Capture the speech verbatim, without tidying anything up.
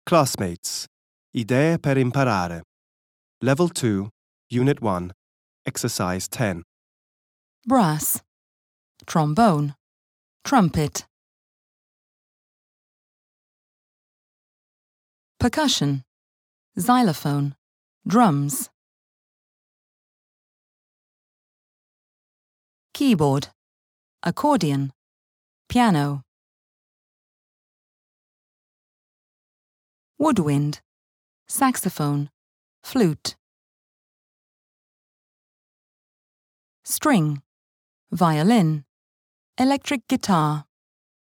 Classmates, Idee per imparare. Level two, Unit one, Exercise ten. Brass, trombone, trumpet. Percussion, xylophone, drums. Keyboard, accordion, piano. Woodwind, saxophone, flute. String, violin, electric guitar.